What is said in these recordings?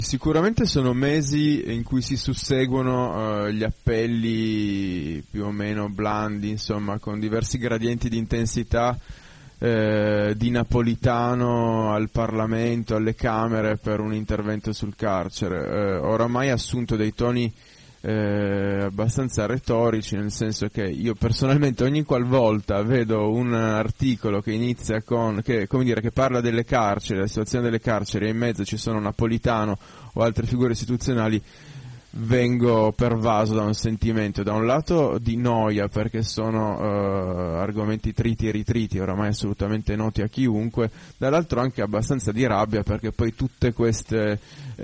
Sicuramente sono mesi in cui si susseguono gli appelli più o meno blandi, insomma, con diversi gradienti di intensità di Napolitano al Parlamento, alle Camere per un intervento sul carcere. Oramai ha assunto dei toni abbastanza retorici, nel senso che io personalmente ogni qualvolta vedo un articolo che inizia che parla delle carceri, della situazione delle carceri, e in mezzo ci sono Napolitano o altre figure istituzionali, vengo pervaso da un sentimento, da un lato di noia, perché sono argomenti triti e ritriti, oramai assolutamente noti a chiunque, dall'altro anche abbastanza di rabbia, perché poi tutte queste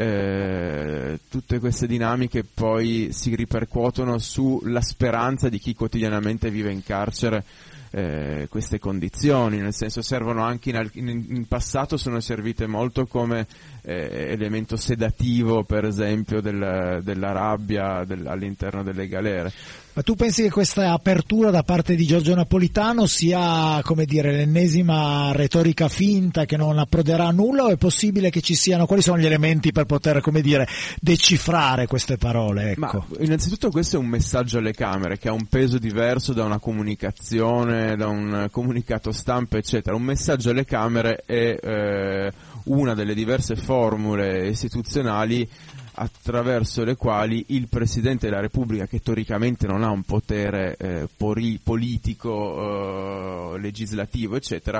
dinamiche poi si ripercuotono sulla speranza di chi quotidianamente vive in carcere queste condizioni, nel senso servono anche in passato sono servite molto come elemento sedativo, per esempio della rabbia all'interno delle galere. Ma tu pensi che questa apertura da parte di Giorgio Napolitano sia, come dire, l'ennesima retorica finta che non approderà a nulla, o è possibile che ci siano, quali sono gli elementi per poter, come dire, decifrare queste parole? Ecco. Ma innanzitutto questo è un messaggio alle Camere che ha un peso diverso da una comunicazione, da un comunicato stampa, eccetera. Un messaggio alle Camere è una delle diverse formule istituzionali attraverso le quali il Presidente della Repubblica, che teoricamente non ha un potere politico, legislativo, eccetera,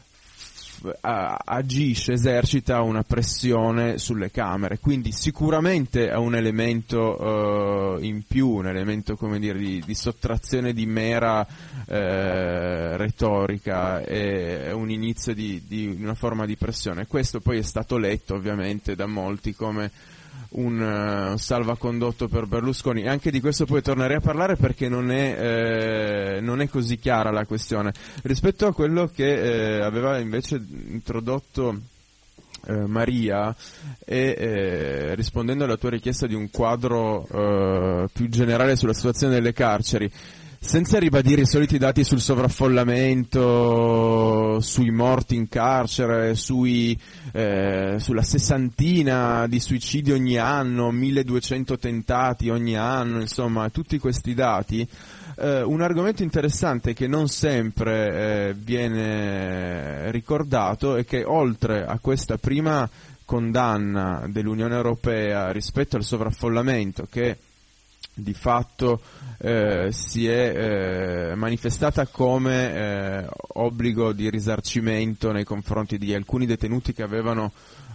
agisce, esercita una pressione sulle Camere, quindi sicuramente è un elemento in più, un elemento, come dire, di sottrazione di mera retorica, è un inizio di una forma di pressione. Questo poi è stato letto ovviamente da molti come un salvacondotto per Berlusconi, e anche di questo poi tornerei a parlare, perché non è così chiara la questione rispetto a quello che aveva invece introdotto Maria, e rispondendo alla tua richiesta di un quadro più generale sulla situazione delle carceri, senza ribadire i soliti dati sul sovraffollamento, sui morti in carcere, sulla sessantina di suicidi ogni anno, 1200 tentati ogni anno, insomma, tutti questi dati, un argomento interessante che non sempre viene ricordato è che, oltre a questa prima condanna dell'Unione Europea rispetto al sovraffollamento, che di fatto si è manifestata come obbligo di risarcimento nei confronti di alcuni detenuti che avevano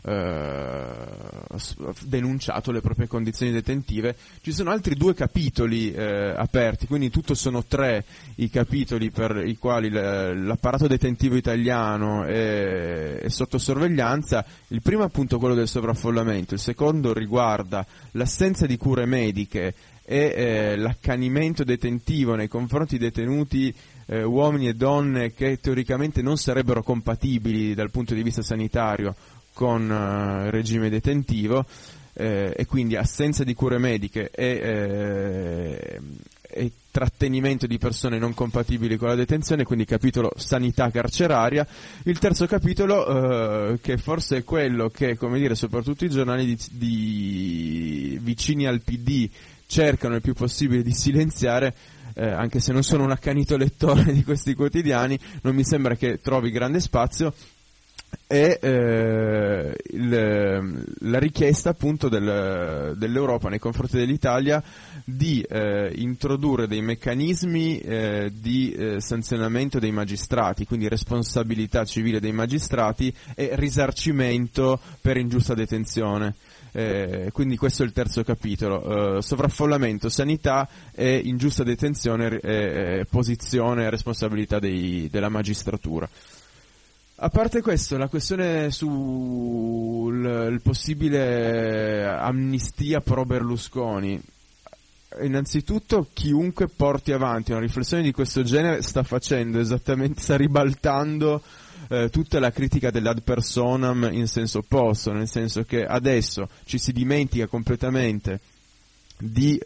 denunciato le proprie condizioni detentive, ci sono altri 2 capitoli aperti, quindi in tutto sono 3 i capitoli per i quali l'apparato detentivo italiano è sotto sorveglianza. Il primo è appunto quello del sovraffollamento, il secondo riguarda l'assenza di cure mediche e l'accanimento detentivo nei confronti di detenuti uomini e donne che teoricamente non sarebbero compatibili dal punto di vista sanitario con il regime detentivo, e quindi assenza di cure mediche e trattenimento di persone non compatibili con la detenzione, quindi capitolo sanità carceraria. Il terzo capitolo, che forse è quello che, come dire, soprattutto i giornali vicini al PD cercano il più possibile di silenziare, anche se non sono un accanito lettore di questi quotidiani, non mi sembra che trovi grande spazio, è la richiesta appunto dell'Europa nei confronti dell'Italia di introdurre dei meccanismi di sanzionamento dei magistrati, quindi responsabilità civile dei magistrati e risarcimento per ingiusta detenzione. Quindi questo è il terzo capitolo, sovraffollamento, sanità e ingiusta detenzione, posizione e responsabilità della magistratura. A parte questo, la questione sul possibile amnistia pro Berlusconi, innanzitutto chiunque porti avanti una riflessione di questo genere sta ribaltando tutta la critica dell'ad personam in senso opposto, nel senso che adesso ci si dimentica completamente di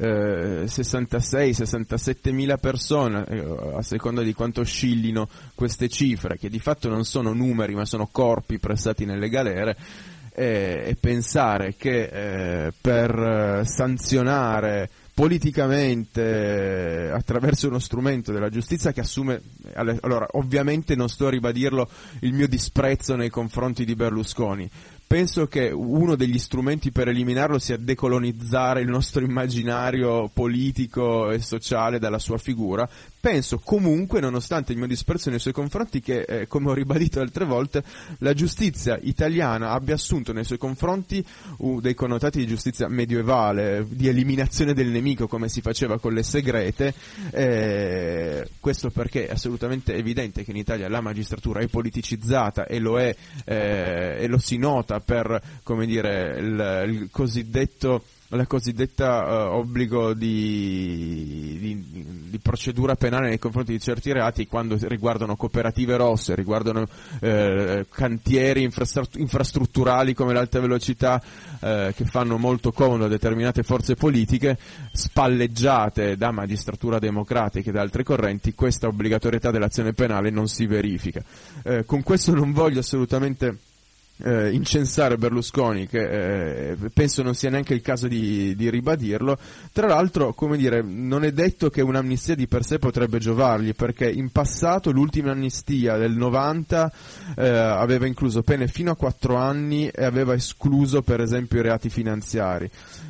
66-67 mila persone, a seconda di quanto oscillino queste cifre, che di fatto non sono numeri ma sono corpi pressati nelle galere, e pensare che per sanzionare politicamente attraverso uno strumento della giustizia che assume, allora ovviamente non sto a ribadirlo il mio disprezzo nei confronti di Berlusconi, penso che uno degli strumenti per eliminarlo sia decolonizzare il nostro immaginario politico e sociale dalla sua figura. Penso comunque, nonostante il mio disprezzo nei suoi confronti, che, come ho ribadito altre volte, la giustizia italiana abbia assunto nei suoi confronti dei connotati di giustizia medievale, di eliminazione del nemico, come si faceva con le segrete. Questo perché è assolutamente evidente che in Italia la magistratura è politicizzata e lo è, e lo si nota per, come dire, la cosiddetta obbligo di procedura penale nei confronti di certi reati, quando riguardano cooperative rosse, riguardano cantieri infrastrutturali come l'alta velocità, che fanno molto comodo a determinate forze politiche, spalleggiate da magistratura democratica e da altre correnti. Questa obbligatorietà dell'azione penale non si verifica. Con questo non voglio assolutamente incensare Berlusconi, che penso non sia neanche il caso di ribadirlo. Tra l'altro, come dire, non è detto che un'amnistia di per sé potrebbe giovargli, perché in passato l'ultima amnistia del 90 aveva incluso pene fino a 4 anni e aveva escluso per esempio i reati finanziari.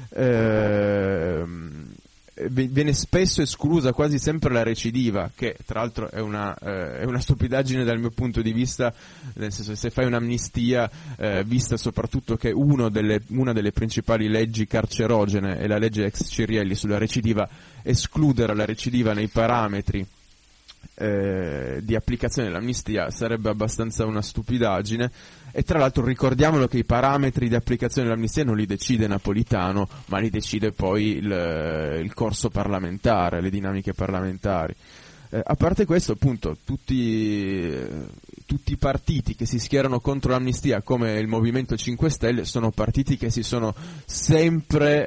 Viene spesso esclusa quasi sempre la recidiva, che tra l'altro è una stupidaggine dal mio punto di vista, nel senso, se fai un'amnistia, vista soprattutto che una delle principali leggi carcerogene è la legge ex Cirielli sulla recidiva, escludere la recidiva nei parametri di applicazione dell'amnistia sarebbe abbastanza una stupidaggine. E tra l'altro ricordiamolo che i parametri di applicazione dell'amnistia non li decide Napolitano, ma li decide poi il corso parlamentare, le dinamiche parlamentari. A parte questo, appunto, tutti i partiti che si schierano contro l'amnistia, come il Movimento 5 Stelle, sono partiti che si sono sempre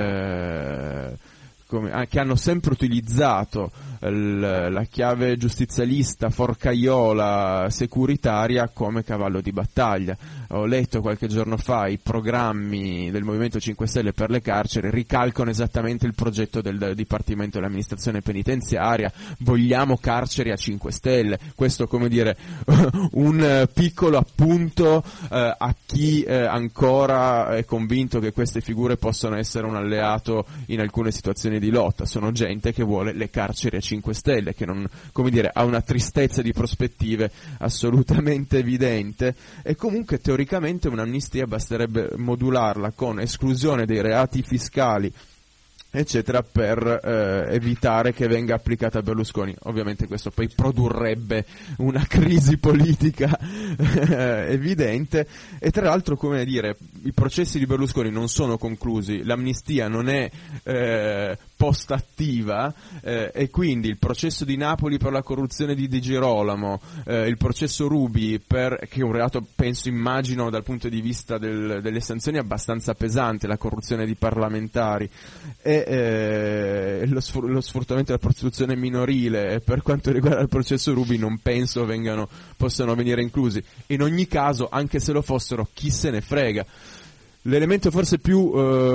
che hanno sempre utilizzato la chiave giustizialista, forcaiola, securitaria come cavallo di battaglia. Ho letto qualche giorno fa i programmi del Movimento 5 Stelle per le carceri, ricalcano esattamente il progetto del Dipartimento dell'Amministrazione Penitenziaria: vogliamo carceri a 5 Stelle. Questo, come dire, un piccolo appunto a chi ancora è convinto che queste figure possano essere un alleato in alcune situazioni di lotta. Sono gente che vuole le carceri a 5 Stelle, che non, come dire, ha una tristezza di prospettive assolutamente evidente. E comunque teoricamente un'amnistia basterebbe modularla con esclusione dei reati fiscali eccetera, per evitare che venga applicata a Berlusconi. Ovviamente questo poi produrrebbe una crisi politica evidente. E tra l'altro, come dire, i processi di Berlusconi non sono conclusi, l'amnistia non è post attiva, e quindi il processo di Napoli per la corruzione di Di Girolamo, il processo Ruby che è un reato, immagino dal punto di vista delle sanzioni abbastanza pesante, la corruzione di parlamentari, e lo sfruttamento della prostituzione minorile, per quanto riguarda il processo Ruby, non penso possano venire inclusi. In ogni caso, anche se lo fossero, chi se ne frega. L'elemento forse più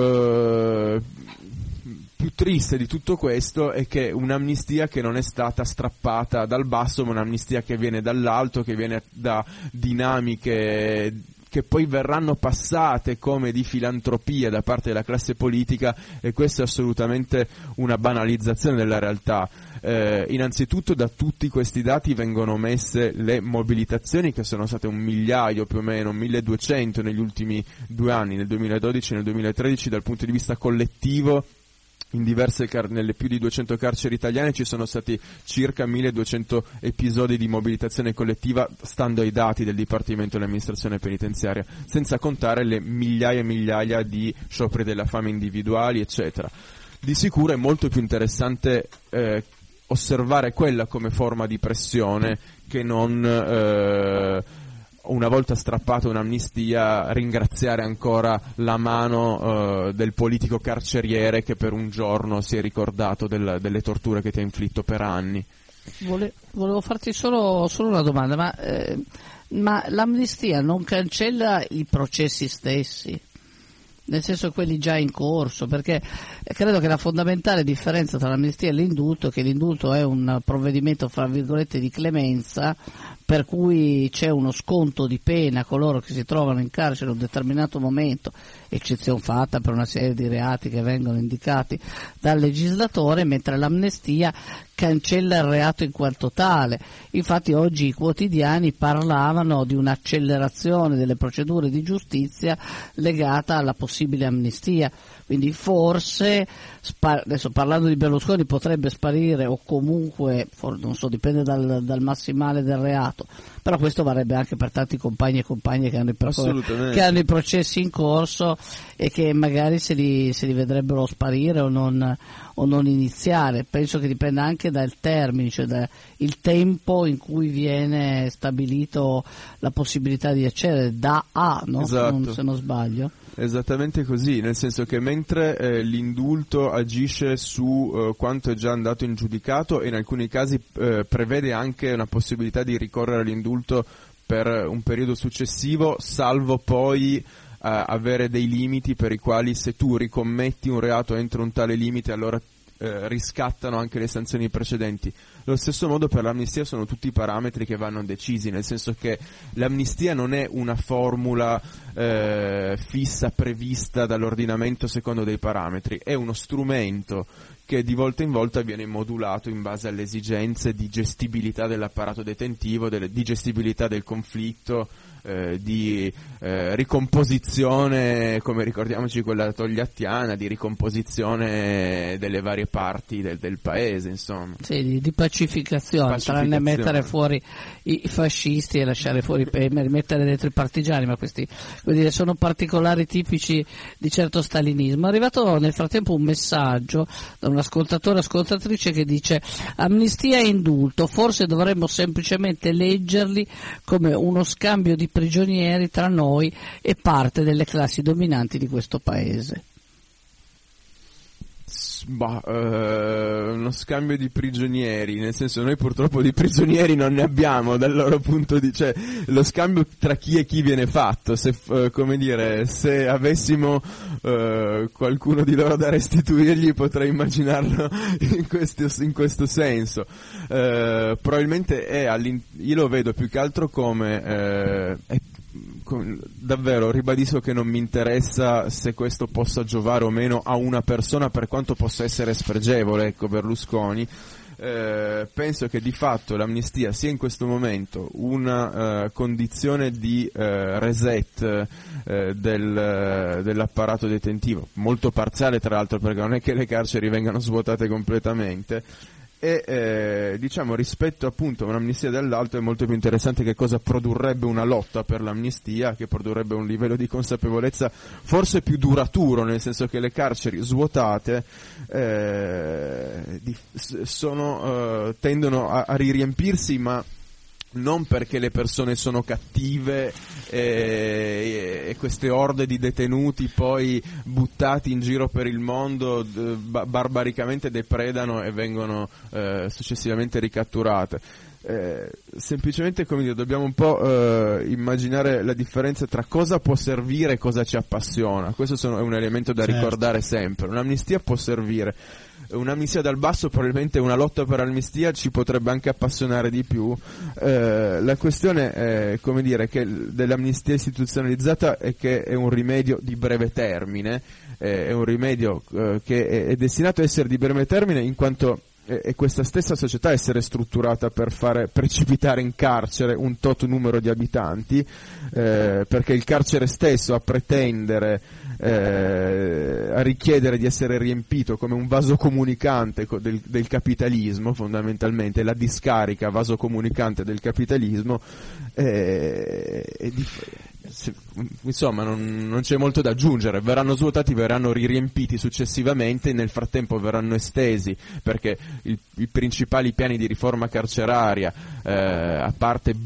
triste di tutto questo è che un'amnistia che non è stata strappata dal basso, ma un'amnistia che viene dall'alto, che viene da dinamiche che poi verranno passate come di filantropia da parte della classe politica, e questo è assolutamente una banalizzazione della realtà. Innanzitutto, da tutti questi dati vengono messe le mobilitazioni, che sono state 1 migliaio più o meno, 1200 negli ultimi 2 anni, nel 2012 e nel 2013, dal punto di vista collettivo. Nelle più di 200 carceri italiane ci sono stati circa 1200 episodi di mobilitazione collettiva, stando ai dati del Dipartimento dell'Amministrazione Penitenziaria, senza contare le migliaia e migliaia di scioperi della fame individuali, eccetera. Di sicuro è molto più interessante osservare quella come forma di pressione che non una volta strappata un'amnistia, ringraziare ancora la mano del politico carceriere che per un giorno si è ricordato delle torture che ti ha inflitto per anni. Volevo farti solo una domanda, ma Ma l'amnistia non cancella i processi stessi, nel senso quelli già in corso, perché credo che la fondamentale differenza tra l'amnistia e l'indulto è che l'indulto è un provvedimento fra virgolette di clemenza, per cui c'è uno sconto di pena a coloro che si trovano in carcere in un determinato momento, eccezione fatta per una serie di reati che vengono indicati dal legislatore, mentre l'amnistia cancella il reato in quanto tale. Infatti oggi i quotidiani parlavano di un'accelerazione delle procedure di giustizia legata alla possibile amnistia, quindi forse, adesso parlando di Berlusconi, potrebbe sparire o comunque, non so, dipende dal massimale del reato, però questo varrebbe anche per tanti compagni e compagne che hanno i processi in corso e che magari se li vedrebbero sparire o non iniziare. Penso che dipenda anche dal termine, cioè dal tempo in cui viene stabilito la possibilità di accedere da A, no? Esatto. Se non sbaglio. Esattamente così, nel senso che mentre l'indulto agisce su quanto è già andato in giudicato e in alcuni casi prevede anche una possibilità di ricorrere all'indulto per un periodo successivo, salvo poi avere dei limiti per i quali se tu ricommetti un reato entro un tale limite allora riscattano anche le sanzioni precedenti. Lo stesso modo per l'amnistia sono tutti parametri che vanno decisi, nel senso che l'amnistia non è una formula fissa, prevista dall'ordinamento secondo dei parametri, è uno strumento che di volta in volta viene modulato in base alle esigenze di gestibilità dell'apparato detentivo, di gestibilità del conflitto, di ricomposizione, come ricordiamoci quella togliattiana, di ricomposizione delle varie parti del paese, insomma. Sì, di pacificazione, tranne mettere fuori i fascisti e lasciare fuori rimettere dentro i partigiani, ma questi, vuol dire, sono particolari tipici di certo stalinismo. È arrivato nel frattempo un messaggio da un ascoltatore, ascoltatrice, che dice: amnistia e indulto, forse dovremmo semplicemente leggerli come uno scambio di prigionieri tra noi e parte delle classi dominanti di questo paese. Uno scambio di prigionieri, nel senso, noi purtroppo di prigionieri non ne abbiamo dal loro punto di vista, cioè lo scambio tra chi e chi viene fatto, se come dire, se avessimo qualcuno di loro da restituirgli potrei immaginarlo in questo senso. Probabilmente io lo vedo più che altro come davvero ribadisco che non mi interessa se questo possa giovare o meno a una persona, per quanto possa essere spregevole, ecco, Berlusconi. Penso che di fatto l'amnistia sia in questo momento una condizione di reset dell'apparato detentivo, molto parziale tra l'altro, perché non è che le carceri vengano svuotate completamente. E diciamo, rispetto appunto a un'amnistia dall'alto è molto più interessante che cosa produrrebbe una lotta per l'amnistia, che produrrebbe un livello di consapevolezza forse più duraturo, nel senso che le carceri svuotate tendono a riempirsi, ma non perché le persone sono cattive e queste orde di detenuti poi buttati in giro per il mondo barbaricamente depredano e vengono successivamente ricatturate. Semplicemente, come dire, dobbiamo un po' immaginare la differenza tra cosa può servire e cosa ci appassiona. Questo è un elemento da ricordare sempre. Un'amnistia può servire, un'amnistia dal basso, probabilmente una lotta per l'amnistia ci potrebbe anche appassionare di più. La questione è, come dire, che dell'amnistia istituzionalizzata è che è un rimedio di breve termine, è un rimedio che è destinato a essere di breve termine in quanto e questa stessa società essere strutturata per fare precipitare in carcere un tot numero di abitanti, perché il carcere stesso a pretendere, a richiedere di essere riempito come un vaso comunicante del capitalismo, fondamentalmente la discarica vaso comunicante del capitalismo, insomma non c'è molto da aggiungere, verranno svuotati, verranno riempiti successivamente, nel frattempo verranno estesi, perché i principali piani di riforma carceraria, a parte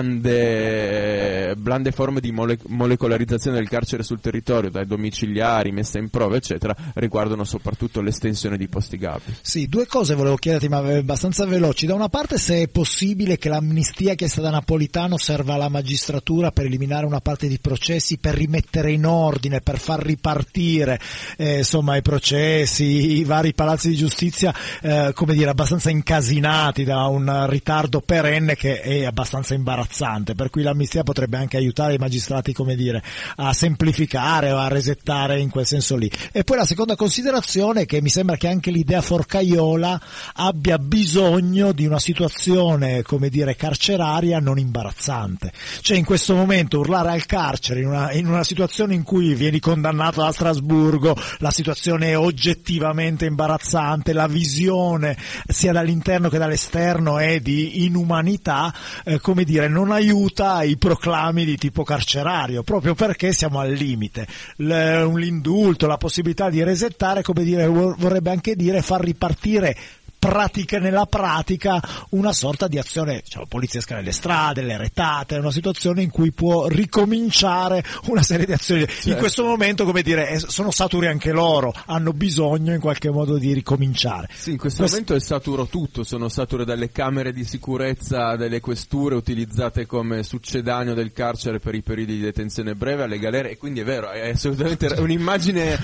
blande forme di molecolarizzazione del carcere sul territorio, dai domiciliari, messa in prova eccetera, riguardano soprattutto l'estensione di posti gabbia. Sì, due cose volevo chiederti, ma abbastanza veloci. Da una parte, se è possibile che l'amnistia chiesta da Napolitano serva alla magistratura per eliminare una parte di processi, per rimettere in ordine, per far ripartire insomma i processi, i vari palazzi di giustizia come dire abbastanza incasinati da un ritardo perenne che è abbastanza imbarazzante, per cui l'amnistia potrebbe anche aiutare i magistrati, come dire, a semplificare o a resettare in quel senso lì. E poi la seconda considerazione è che mi sembra che anche l'idea forcaiola abbia bisogno di una situazione, come dire, carceraria non imbarazzante. Cioè, in questo momento urlare al carcere in una situazione in cui vieni condannato da Strasburgo, la situazione è oggettivamente imbarazzante, la visione sia dall'interno che dall'esterno è di inumanità, come dire, non aiuta i proclami di tipo carcerario, proprio perché siamo al limite. L'indulto, la possibilità di resettare, come dire, vorrebbe anche dire far ripartire nella pratica una sorta di azione, diciamo, poliziesca nelle strade, le retate, è una situazione in cui può ricominciare una serie di azioni. Certo. In questo momento, come dire, sono saturi anche loro, hanno bisogno in qualche modo di ricominciare. Sì, in questo momento è saturo tutto, sono sature dalle camere di sicurezza delle questure utilizzate come succedaneo del carcere per i periodi di detenzione breve, alle galere, e quindi è vero, è assolutamente un'immagine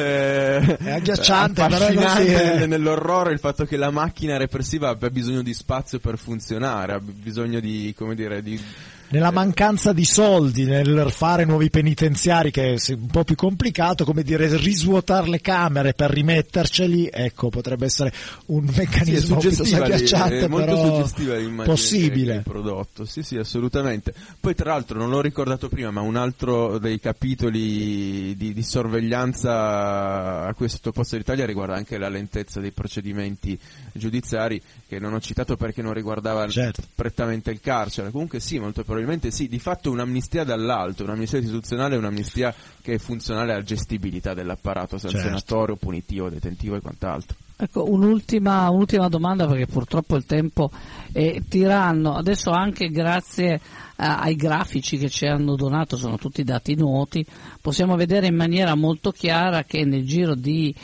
è agghiacciante, affascinante nell'orrore il fatto che la macchina repressiva abbia bisogno di spazio per funzionare, ha bisogno di, come dire, nella mancanza di soldi, nel fare nuovi penitenziari, che è un po' più complicato, come dire, risvuotare le camere per rimetterceli, ecco, potrebbe essere un meccanismo piuttosto agghiacciante, molto però suggestiva l'immagine possibile. Del prodotto. Sì, assolutamente. Poi tra l'altro, non l'ho ricordato prima, ma un altro dei capitoli di sorveglianza a cui è sottoposta l'Italia riguarda anche la lentezza dei procedimenti giudiziari, che non ho citato perché non riguardava prettamente il carcere. Comunque sì, molto probabilmente sì, di fatto un'amnistia dall'alto, un'amnistia istituzionale, un'amnistia che è funzionale alla gestibilità dell'apparato sanzionatorio, punitivo, detentivo e quant'altro. Ecco, un'ultima domanda, perché purtroppo il tempo è tiranno. Adesso, anche grazie ai grafici che ci hanno donato, sono tutti dati noti, possiamo vedere in maniera molto chiara che nel giro di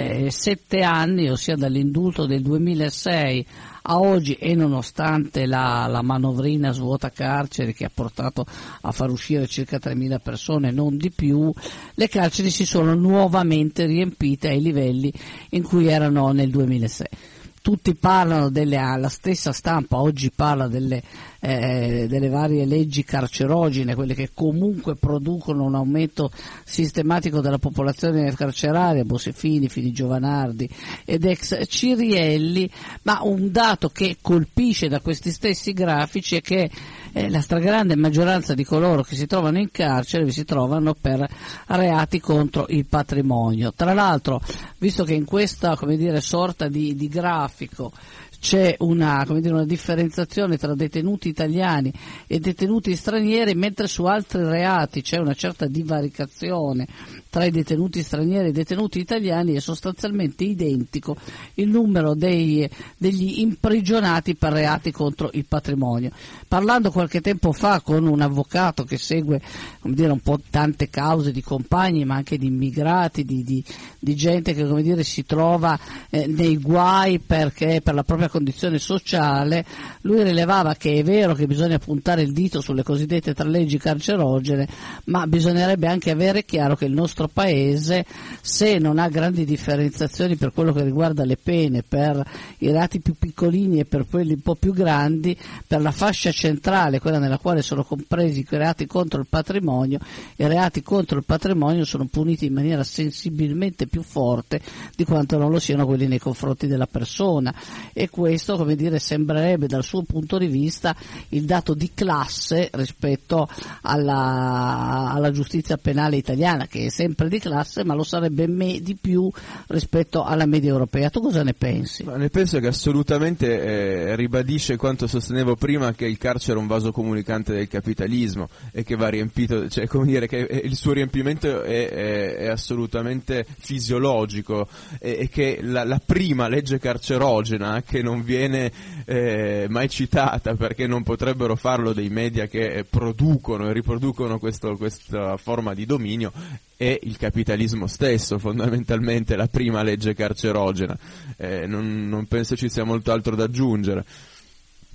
7 anni, ossia dall'indulto del 2006 a oggi, e nonostante la manovrina svuota carceri che ha portato a far uscire circa 3.000 persone, non di più, le carceri si sono nuovamente riempite ai livelli in cui erano nel 2006. Tutti parlano la stessa stampa oggi parla delle varie leggi carcerogene, quelle che comunque producono un aumento sistematico della popolazione carceraria, Bossi-Fini, Fini-Giovanardi ed ex Cirielli, ma un dato che colpisce da questi stessi grafici è che la stragrande maggioranza di coloro che si trovano in carcere vi si trovano per reati contro il patrimonio. Tra l'altro, visto che in questa, come dire, sorta di grafico c'è una differenziazione tra detenuti italiani e detenuti stranieri, mentre su altri reati c'è una certa divaricazione tra i detenuti stranieri e i detenuti italiani, è sostanzialmente identico il numero degli imprigionati per reati contro il patrimonio. Parlando qualche tempo fa con un avvocato che segue, come dire, un po' tante cause di compagni, ma anche di immigrati, di gente che, come dire, si trova nei guai perché per la propria condizione sociale, lui rilevava che è vero che bisogna puntare il dito sulle cosiddette 3 leggi carcerogene, ma bisognerebbe anche avere chiaro che il nostro paese, se non ha grandi differenziazioni per quello che riguarda le pene per i reati più piccolini e per quelli un po' più grandi, per la fascia centrale, quella nella quale sono compresi i reati contro il patrimonio, i reati contro il patrimonio sono puniti in maniera sensibilmente più forte di quanto non lo siano quelli nei confronti della persona, e questo, come dire, sembrerebbe dal suo punto di vista il dato di classe rispetto alla giustizia penale italiana, che è sempre di classe, ma lo sarebbe di più rispetto alla media europea. Tu cosa ne pensi? Ma ne penso che assolutamente ribadisce quanto sostenevo prima, che il carcere è un vaso comunicante del capitalismo e che va riempito, cioè come dire che il suo riempimento è assolutamente fisiologico, e che la prima legge carcerogena, che non viene mai citata perché non potrebbero farlo dei media che producono e riproducono questa forma di dominio, è il capitalismo stesso, fondamentalmente la prima legge carcerogena. Non penso ci sia molto altro da aggiungere.